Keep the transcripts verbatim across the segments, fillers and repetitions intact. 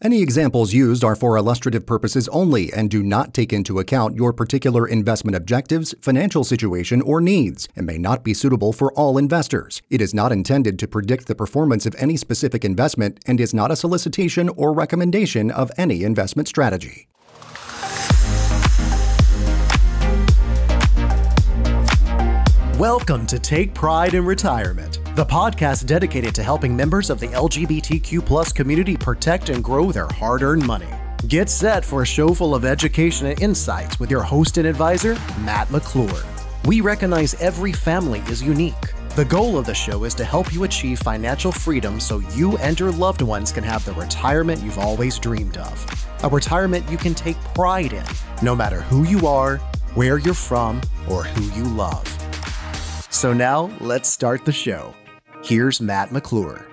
Any examples used are for illustrative purposes only and do not take into account your particular investment objectives, financial situation, or needs, and may not be suitable for all investors. It is not intended to predict the performance of any specific investment and is not a solicitation or recommendation of any investment strategy. Welcome to Take Pride in Retirement, the podcast dedicated to helping members of the L G B T Q plus community protect and grow their hard-earned money. Get set for a show full of education and insights with your host and advisor, Matt McClure. We recognize every family is unique. The goal of the show is to help you achieve financial freedom so you and your loved ones can have the retirement you've always dreamed of. A retirement you can take pride in, no matter who you are, where you're from, or who you love. So now, let's start the show. Here's Matt McClure.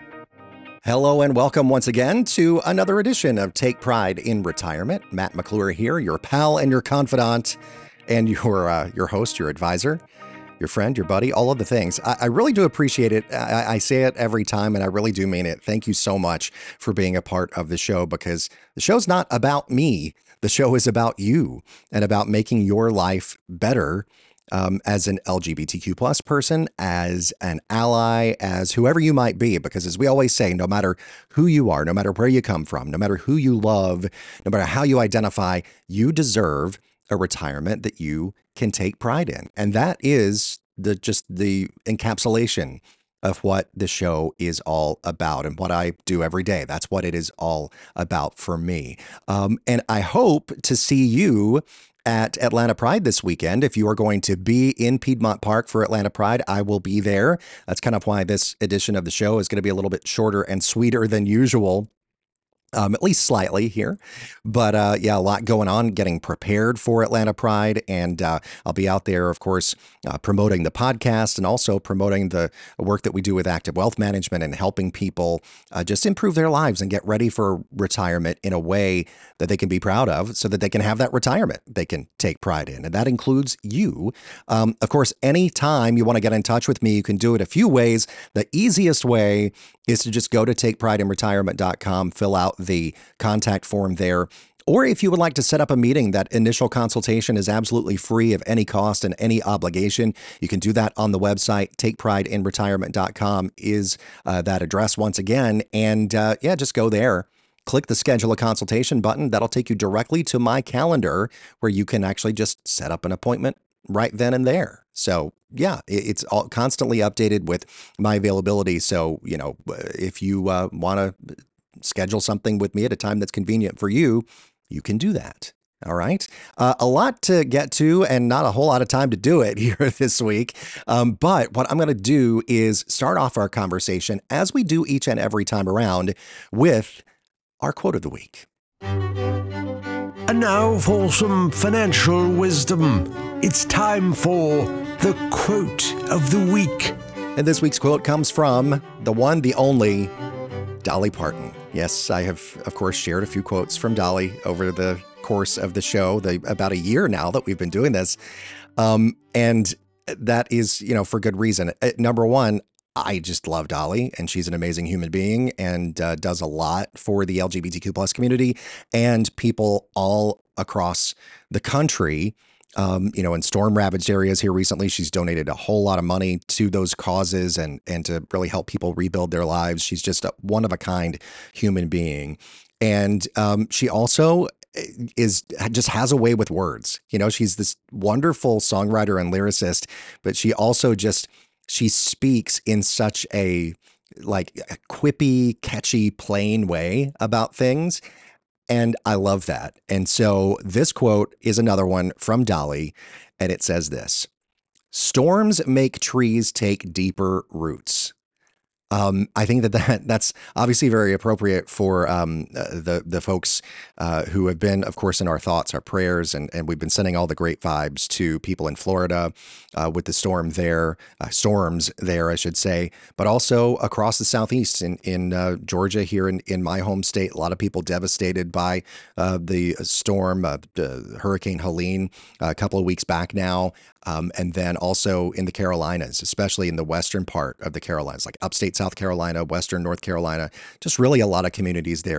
Hello and welcome once again to another edition of Take Pride in Retirement. Matt McClure here, your pal and your confidant and your uh, your host, your advisor, your friend, your buddy, all of the things. I, I really do appreciate it. I, I say it every time and I really do mean it. Thank you so much for being a part of the show, because the show's not about me. The show is about you and about making your life better. Um, as an L G B T Q plus person, as an ally, as whoever you might be, because as we always say, no matter who you are, no matter where you come from, no matter who you love, no matter how you identify, you deserve a retirement that you can take pride in. And that is the just the encapsulation of what the show is all about and what I do every day. That's what it is all about for me. Um, and I hope to see you at Atlanta Pride this weekend. If you are going to be in Piedmont Park for Atlanta Pride, I will be there. That's kind of why this edition of the show is going to be a little bit shorter and sweeter than usual. Um, at least slightly here. But uh, yeah, a lot going on, getting prepared for Atlanta Pride. And uh, I'll be out there, of course, uh, promoting the podcast and also promoting the work that we do with Active Wealth Management and helping people uh, just improve their lives and get ready for retirement in a way that they can be proud of so that they can have that retirement they can take pride in. And that includes you. Um, of course, anytime you want to get in touch with me, you can do it a few ways. The easiest way is to just go to take pride in retirement dot com, fill out the contact form there. Or if you would like to set up a meeting, that initial consultation is absolutely free of any cost and any obligation. You can do that on the website. take pride in retirement dot com is uh, that address once again. And uh, yeah, just go there. Click the schedule a consultation button. That'll take you directly to my calendar where you can actually just set up an appointment right then and there. So yeah, it's all constantly updated with my availability. So, you know, if you uh, want to schedule something with me at a time that's convenient for you, you can do that. All right. Uh, a lot to get to and not a whole lot of time to do it here this week. Um, but what I'm going to do is start off our conversation, as we do each and every time around, with our quote of the week. And now for some financial wisdom. It's time for the quote of the week. And this week's quote comes from the one, the only, Dolly Parton. Yes, I have, of course, shared a few quotes from Dolly over the course of the show, the, about a year now that we've been doing this. Um, and that is, you know, for good reason. Uh, number one, I just love Dolly, and she's an amazing human being and uh, does a lot for the L G B T Q plus community and people all across the country. Um, you know, in storm ravaged areas here recently, she's donated a whole lot of money to those causes and and to really help people rebuild their lives. She's just a one of a kind human being. And um, she also is just has a way with words. You know, she's this wonderful songwriter and lyricist, but she also just she speaks in such a like a quippy, catchy, plain way about things. And I love that. And so this quote is another one from Dolly, and it says this: "Storms make trees take deeper roots." Um, I think that, that that's obviously very appropriate for um, the the folks uh, who have been, of course, in our thoughts, our prayers, and, and we've been sending all the great vibes to people in Florida uh, with the storm there, uh, storms there, I should say, but also across the Southeast in in uh, Georgia, here in, in my home state. A lot of people devastated by uh, the storm, uh, uh, Hurricane Helene, uh, a couple of weeks back now. Um, and then also in the Carolinas, especially in the western part of the Carolinas, like upstate South Carolina, western North Carolina, just really a lot of communities there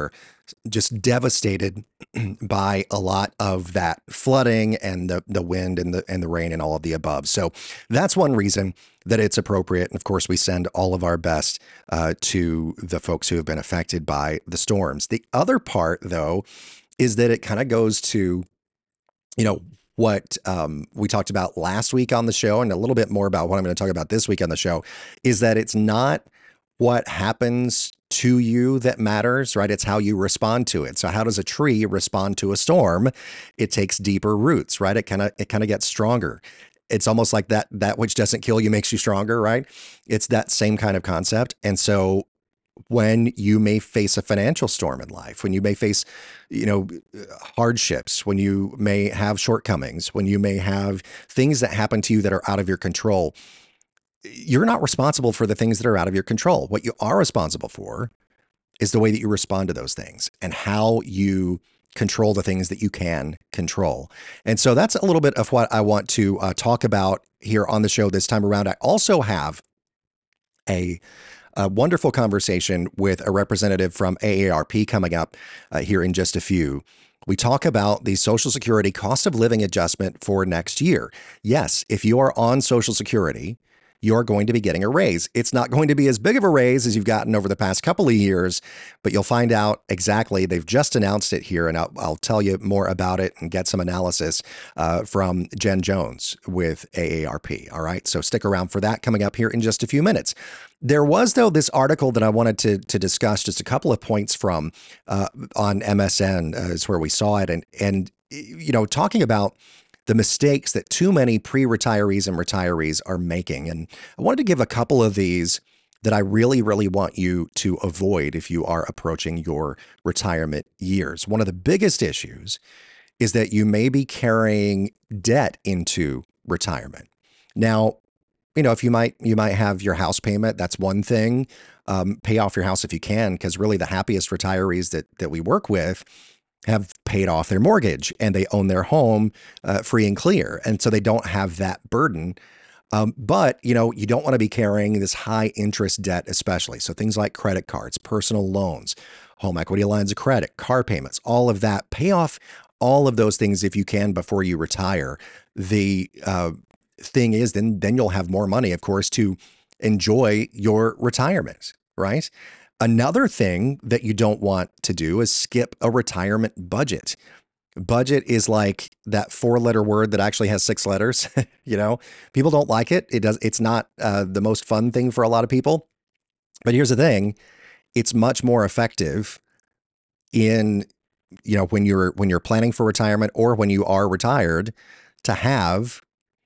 just devastated by a lot of that flooding and the the wind and the and the rain and all of the above. So that's one reason that it's appropriate. And of course, we send all of our best uh, to the folks who have been affected by the storms. The other part, though, is that it kind of goes to, you know, what um, we talked about last week on the show, and a little bit more about what I'm going to talk about this week on the show, is that it's not what happens to you that matters, right? It's how you respond to it. So how does a tree respond to a storm? It takes deeper roots, right? It kind of it kind of gets stronger. It's almost like that that which doesn't kill you makes you stronger, right? It's that same kind of concept. And so when you may face a financial storm in life, when you may face, you know, hardships, when you may have shortcomings, when you may have things that happen to you that are out of your control, you're not responsible for the things that are out of your control. What you are responsible for is the way that you respond to those things and how you control the things that you can control. And so that's a little bit of what I want to uh, talk about here on the show this time around. I also have a A wonderful conversation with a representative from A A R P coming up uh, here in just a few. We talk about the Social Security cost of living adjustment for next year. Yes, if you are on Social Security, you're going to be getting a raise. It's not going to be as big of a raise as you've gotten over the past couple of years, but you'll find out exactly. They've just announced it here, and I'll, I'll tell you more about it and get some analysis uh, from Jen Jones with A A R P. All right, so stick around for that coming up here in just a few minutes. There was, though, this article that I wanted to to discuss just a couple of points from uh, on M S N uh, is where we saw it, and and you know, talking about the mistakes that too many pre-retirees and retirees are making. And I wanted to give a couple of these that I really, really want you to avoid if you are approaching your retirement years. One of the biggest issues is that you may be carrying debt into retirement. Now, you know, if you might, you might have your house payment, that's one thing. Um, pay off your house if you can, because really the happiest retirees that that we work with have paid off their mortgage and they own their home uh, free and clear. And so they don't have that burden. Um, but, you know, you don't want to be carrying this high interest debt, especially. So things like credit cards, personal loans, home equity lines of credit, car payments, all of that. Pay off all of those things if you can before you retire. The uh, thing is, then, then you'll have more money, of course, to enjoy your retirement, right? Another thing that you don't want to do is skip a retirement budget. Budget is like that four-letter word that actually has six letters. You know, people don't like it. It does. It's not uh, the most fun thing for a lot of people. But here's the thing: it's much more effective in, you know, when you're when you're planning for retirement or when you are retired, to have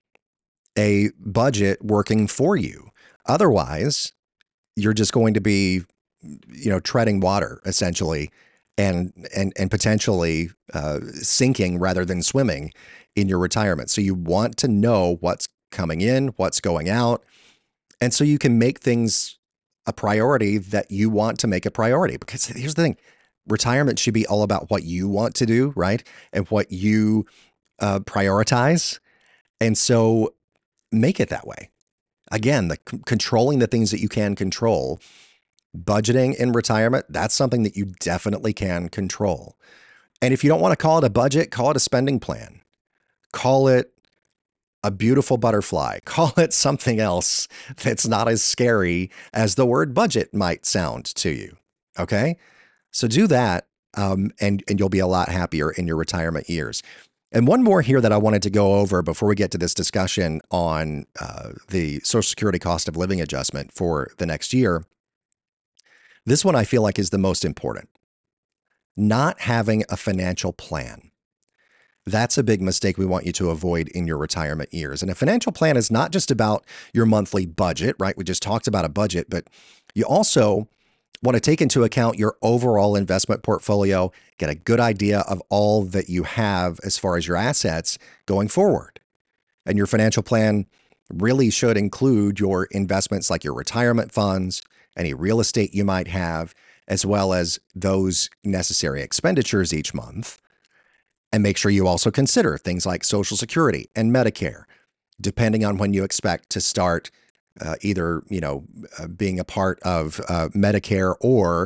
a budget working for you. Otherwise, you're just going to be, you know, treading water essentially, and and and potentially uh, sinking rather than swimming in your retirement. So you want to know what's coming in, what's going out, and so you can make things a priority that you want to make a priority. Because here's the thing: retirement should be all about what you want to do, right, and what you uh, prioritize, and so make it that way. Again, the c- controlling the things that you can control. Budgeting in retirement, that's something that you definitely can control. And if you don't want to call it a budget, call it a spending plan. Call it a beautiful butterfly. Call it something else that's not as scary as the word budget might sound to you. Okay? So do that, um, and, and you'll be a lot happier in your retirement years. And one more here that I wanted to go over before we get to this discussion on uh, the Social Security cost of living adjustment for the next year. This one I feel like is the most important. Not having a financial plan. That's a big mistake we want you to avoid in your retirement years. And a financial plan is not just about your monthly budget, right? We just talked about a budget, but you also want to take into account your overall investment portfolio, get a good idea of all that you have as far as your assets going forward. And your financial plan really should include your investments like your retirement funds, any real estate you might have, as well as those necessary expenditures each month. And make sure you also consider things like Social Security and Medicare, depending on when you expect to start uh, either, you know, uh, being a part of uh, Medicare or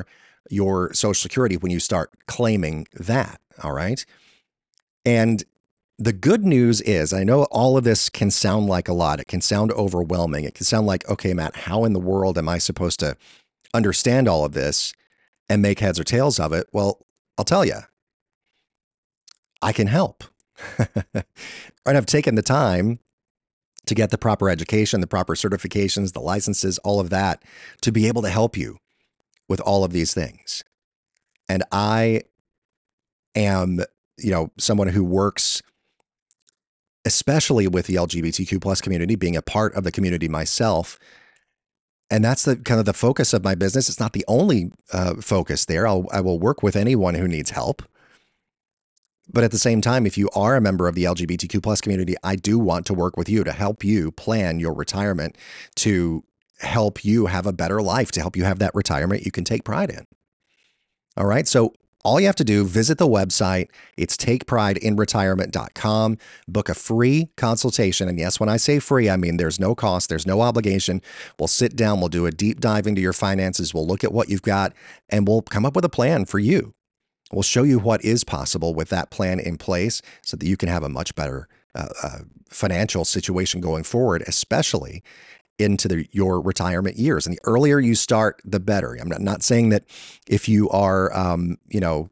your Social Security when you start claiming that. All right. And the good news is, I know all of this can sound like a lot. It can sound overwhelming. It can sound like, okay, Matt, how in the world am I supposed to understand all of this and make heads or tails of it? Well, I'll tell you, I can help. And I've taken the time to get the proper education, the proper certifications, the licenses, all of that, to be able to help you with all of these things. And I am, you know, someone who works especially with the L G B T Q plus community, being a part of the community myself. And that's the kind of the focus of my business. It's not the only uh, focus there. I'll, I will work with anyone who needs help. But at the same time, if you are a member of the L G B T Q plus community, I do want to work with you to help you plan your retirement, to help you have a better life, to help you have that retirement you can take pride in. All right. So all you have to do, visit the website. It's take pride in retirement dot com. Book a free consultation. And yes, when I say free, I mean there's no cost. There's no obligation. We'll sit down. We'll do a deep dive into your finances. We'll look at what you've got, and we'll come up with a plan for you. We'll show you what is possible with that plan in place so that you can have a much better uh, uh, financial situation going forward, especially into the, your retirement years. And the earlier you start, the better. I'm not, not saying that if you are, um, you know,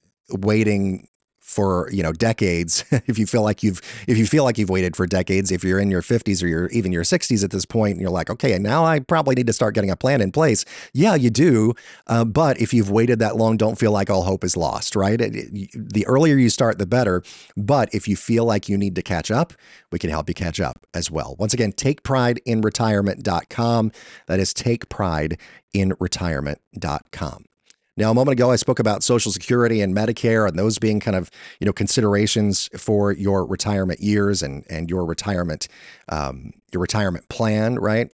waiting for, you know, decades, if you feel like you've, if you feel like you've waited for decades, if you're in your fifties or you're even your sixties at this point, and you're like, okay, now I probably need to start getting a plan in place. Yeah, you do. Uh, but if you've waited that long, don't feel like all hope is lost, right? It, it, the earlier you start, the better. But if you feel like you need to catch up, we can help you catch up as well. Once again, take pride in retirement dot com. That is take pride in retirement dot com. Now, a moment ago, I spoke about Social Security and Medicare and those being kind of, you know, considerations for your retirement years and, and your retirement, um, your retirement plan, right?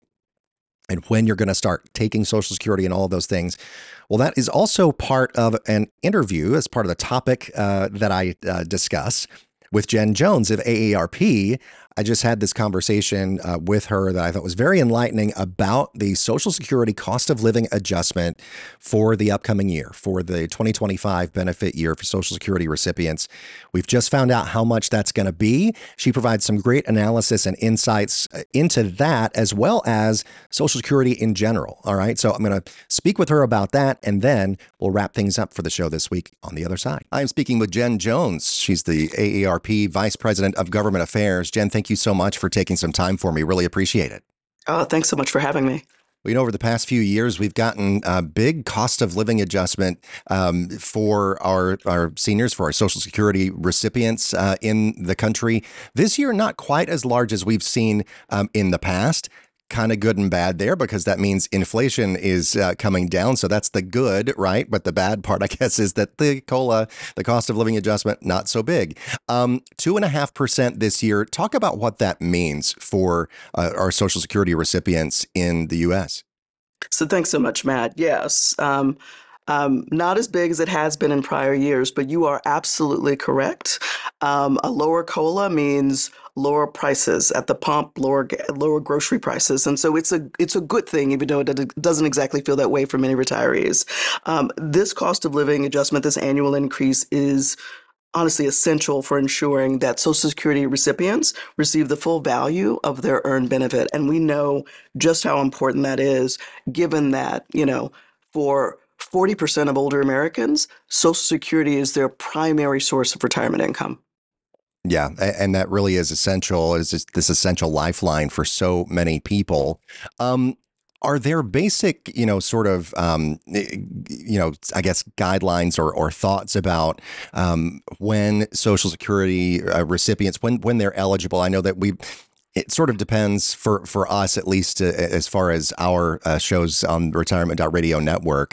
And when you're going to start taking Social Security and all of those things. Well, that is also part of an interview as part of the topic uh, that I uh, discuss with Jen Jones of A A R P. I just had this conversation uh, with her that I thought was very enlightening about the Social Security cost of living adjustment for the upcoming year, for the twenty twenty-five benefit year for Social Security recipients. We've just found out how much that's going to be. She provides some great analysis and insights into that, as well as Social Security in general. All right. So I'm going to speak with her about that, and then we'll wrap things up for the show this week on the other side. I'm speaking with Jen Jones. She's the A A R P Vice President of Government Affairs. Jen, thank you so much for taking some time for me. Really appreciate it. Oh, thanks so much for having me. You know, over the past few years, we've gotten a big cost of living adjustment um, for our, our seniors, for our Social Security recipients uh, in the country. This year, not quite as large as we've seen um, in the past. Kind of good and bad there, because that means inflation is uh, coming down. So that's the good, right? But the bad part, I guess, is that the COLA, the cost of living adjustment, not so big. Um, two and a half percent this year. Talk about what that means for uh, our Social Security recipients in the U S. So thanks so much, Matt. Yes. Um, Um, not as big as it has been in prior years, but you are absolutely correct. Um, a lower COLA means lower prices at the pump, lower lower grocery prices, and so it's a it's a good thing, even though it doesn't exactly feel that way for many retirees. Um, this cost of living adjustment, this annual increase, is honestly essential for ensuring that Social Security recipients receive the full value of their earned benefit, and we know just how important that is, given that, you know, for forty percent of older Americans, Social Security is their primary source of retirement income. Yeah, and that really is essential. It's just this essential lifeline for so many people. Um, are there basic, you know, sort of, um, you know, I guess guidelines or, or thoughts about um, when Social Security uh, recipients, when when they're eligible? I know that we. It sort of depends for, for us, at least uh, as far as our uh, shows on the Retirement Radio Network,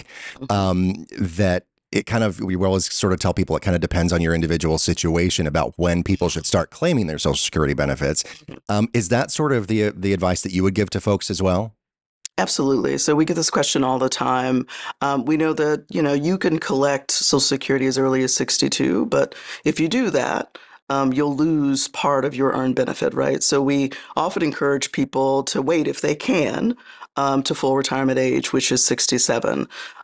um, that it kind of, we always sort of tell people it kind of depends on your individual situation about when people should start claiming their Social Security benefits. Um, is that sort of the the advice that you would give to folks as well? Absolutely. So we get this question all the time. Um, we know that, you know, you can collect Social Security as early as sixty-two, but if you do that, Um, you'll lose part of your earned benefit, right? So we often encourage people to wait, if they can, um, to full retirement age, which is sixty-seven.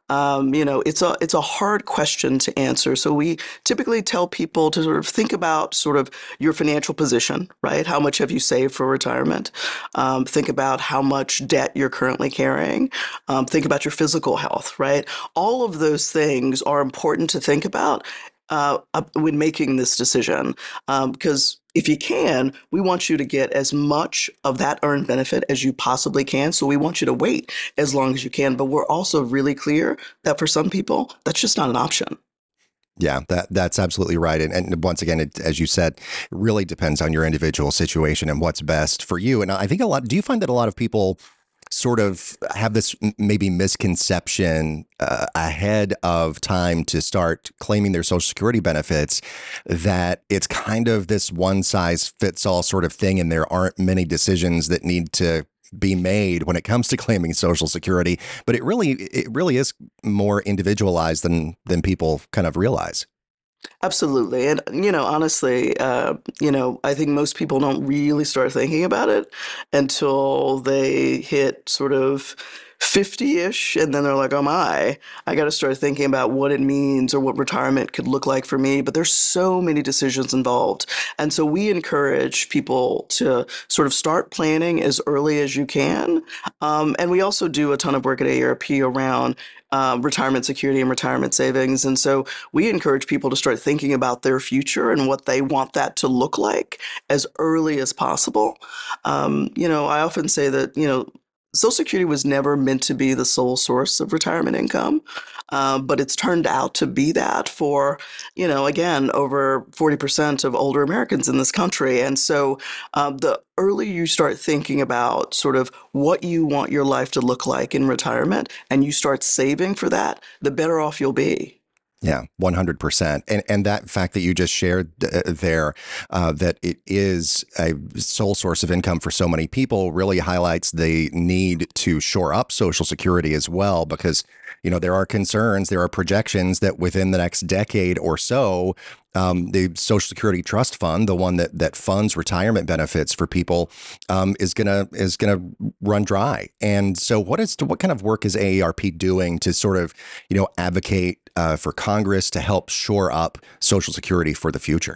Um, you know, it's a it's a hard question to answer. So we typically tell people to sort of think about sort of your financial position, right? How much have you saved for retirement? Um, think about how much debt you're currently carrying. Um, think about your physical health, right? All of those things are important to think about uh, uh, when making this decision, um, because if you can, we want you to get as much of that earned benefit as you possibly can. So we want you to wait as long as you can. But we're also really clear that for some people, that's just not an option. Yeah, that that's absolutely right. And, and once again, it, as you said, it really depends on your individual situation and what's best for you. And I think a lot, do you find that a lot of people sort of have this m- maybe misconception uh, ahead of time to start claiming their Social Security benefits, that it's kind of this one size fits all sort of thing, and there aren't many decisions that need to be made when it comes to claiming Social Security, but it really it really is more individualized than than people kind of realize. Absolutely. And, you know, honestly, uh, you know, I think most people don't really start thinking about it until they hit sort of fifty-ish, and then they're like, oh my, I got to start thinking about what it means or what retirement could look like for me. But there's so many decisions involved. And so we encourage people to sort of start planning as early as you can. Um, and we also do a ton of work at A A R P around um, retirement security and retirement savings. And so we encourage people to start thinking about their future and what they want that to look like as early as possible. Um, you know, I often say that, you know, Social Security was never meant to be the sole source of retirement income, uh, but it's turned out to be that for, you know, again, over forty percent of older Americans in this country. And so um, the earlier you start thinking about sort of what you want your life to look like in retirement and you start saving for that, the better off you'll be. Yeah, one hundred percent. And and that fact that you just shared uh, there, uh, that it is a sole source of income for so many people, really highlights the need to shore up Social Security as well, because, you know, there are concerns, there are projections that within the next decade or so, um, the Social Security Trust Fund, the one that that funds retirement benefits for people, um, is gonna is gonna run dry. And so, what is what kind of work is A A R P doing to sort of, you know, advocate uh, for Congress to help shore up Social Security for the future?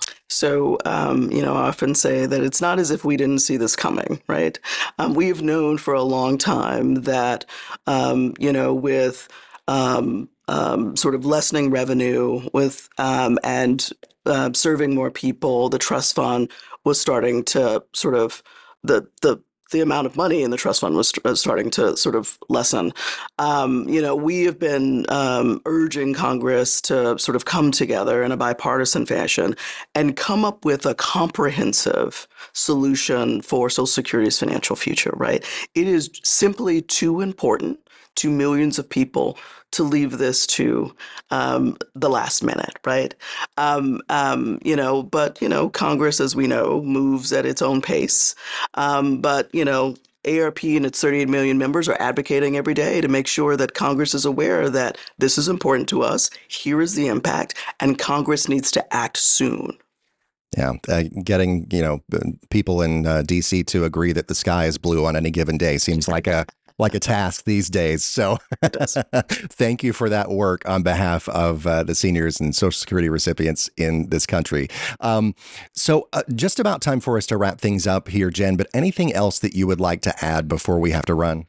So, um, you know, I often say that it's not as if we didn't see this coming, right? Um, we have known for a long time that, um, you know, with um, um, sort of lessening revenue with um, and uh, serving more people, the trust fund was starting to sort of the the the amount of money in the trust fund was st- uh, starting to sort of lessen. Um, you know, we have been um, urging Congress to sort of come together in a bipartisan fashion and come up with a comprehensive solution for Social Security's financial future, right? It is simply too important to millions of people to leave this to um, the last minute, right? Um, um, you know, but, you know, Congress, as we know, moves at its own pace. Um, but, you know, A A R P and its thirty-eight million members are advocating every day to make sure that Congress is aware that this is important to us. Here is the impact, and Congress needs to act soon. Yeah, uh, getting, you know, people in uh, D C to agree that the sky is blue on any given day seems like a like a task these days. So thank you for that work on behalf of uh, the seniors and Social Security recipients in this country. Um, so uh, just about time for us to wrap things up here, Jen, but anything else that you would like to add before we have to run?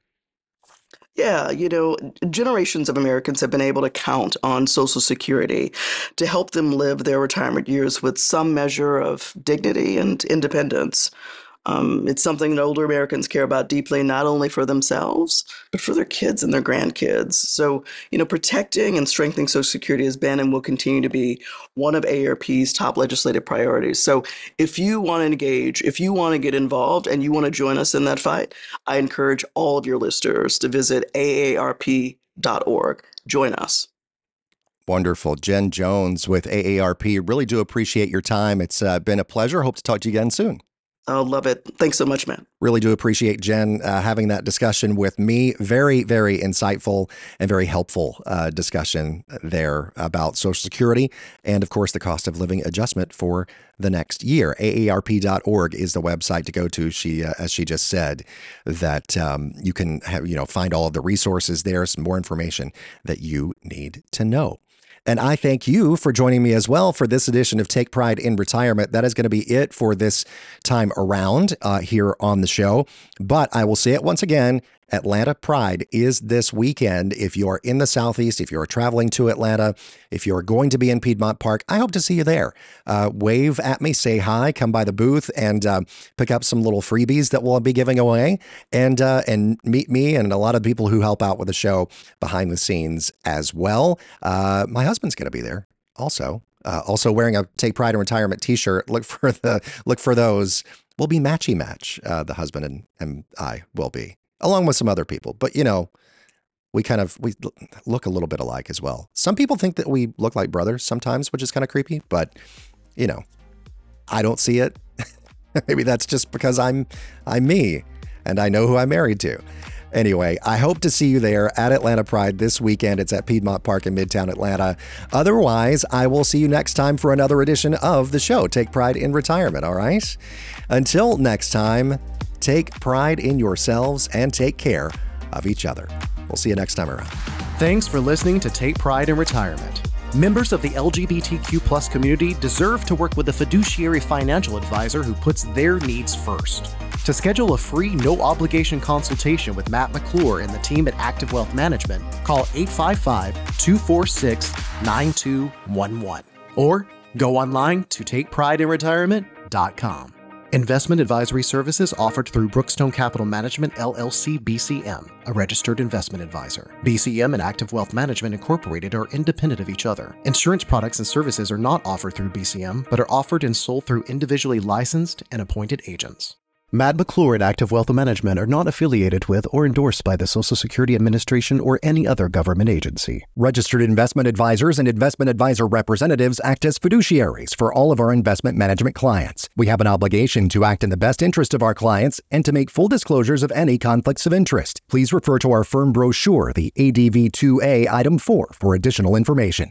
Yeah, you know, generations of Americans have been able to count on Social Security to help them live their retirement years with some measure of dignity and independence. Um, it's something that older Americans care about deeply, not only for themselves, but for their kids and their grandkids. So, you know, protecting and strengthening Social Security has been and will continue to be one of A A R P's top legislative priorities. So if you want to engage, if you want to get involved and you want to join us in that fight, I encourage all of your listeners to visit A A R P dot org. Join us. Wonderful. Jen Jones with A A R P. Really do appreciate your time. It's uh, been a pleasure. Hope to talk to you again soon. Oh, love it. Thanks so much, Matt. Really do appreciate Jen uh, having that discussion with me. Very, very insightful and very helpful uh, discussion there about Social Security and, of course, the cost of living adjustment for the next year. A A R P dot org is the website to go to. She, uh, as she just said, that um, you can have, you know, find all of the resources there, some more information that you need to know. And I thank you for joining me as well for this edition of Take Pride in Retirement. That is going to be it for this time around uh, here on the show. But I will say it once again, Atlanta Pride is this weekend. If you're in the Southeast, if you're traveling to Atlanta, if you're going to be in Piedmont Park, I hope to see you there. Uh, wave at me, say hi, come by the booth and uh, pick up some little freebies that we'll be giving away and uh, and meet me and a lot of people who help out with the show behind the scenes as well. Uh, my husband's going to be there also. Uh, also wearing a Take Pride in Retirement t-shirt. Look for the look for those. We'll be matchy match. Uh, the husband and, and I will be, along with some other people. But, you know, we kind of, we look a little bit alike as well. Some people think that we look like brothers sometimes, which is kind of creepy, but, you know, I don't see it. Maybe that's just because I'm, I'm me and I know who I'm married to. Anyway, I hope to see you there at Atlanta Pride this weekend. It's at Piedmont Park in Midtown Atlanta. Otherwise, I will see you next time for another edition of the show, Take Pride in Retirement, all right? Until next time, take pride in yourselves and take care of each other. We'll see you next time around. Thanks for listening to Take Pride in Retirement. Members of the L G B T Q plus community deserve to work with a fiduciary financial advisor who puts their needs first. To schedule a free, no-obligation consultation with Matt McClure and the team at Active Wealth Management, call eight five five, two four six, nine two one one or go online to take pride in retirement dot com. Investment advisory services offered through Brookstone Capital Management, L L C, B C M, a registered investment advisor. B C M and Active Wealth Management Incorporated are independent of each other. Insurance products and services are not offered through B C M, but are offered and sold through individually licensed and appointed agents. Matt McClure and Active Wealth Management are not affiliated with or endorsed by the Social Security Administration or any other government agency. Registered investment advisors and investment advisor representatives act as fiduciaries for all of our investment management clients. We have an obligation to act in the best interest of our clients and to make full disclosures of any conflicts of interest. Please refer to our firm brochure, the A D V two A Item four, for additional information.